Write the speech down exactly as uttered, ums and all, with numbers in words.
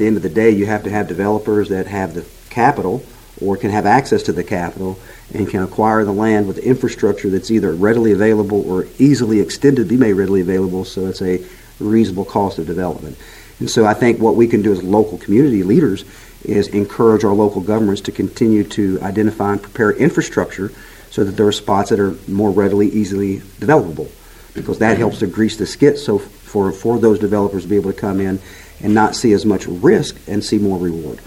the end of the day, you have to have developers that have the capital or can have access to the capital and can acquire the land with infrastructure that's either readily available or easily extended to be made readily available, so it's a reasonable cost of development. And so I think what we can do as local community leaders is encourage our local governments to continue to identify and prepare infrastructure so that there are spots that are more readily, easily developable, because that helps to grease the skid so for, for those developers to be able to come in and not see as much risk and see more reward.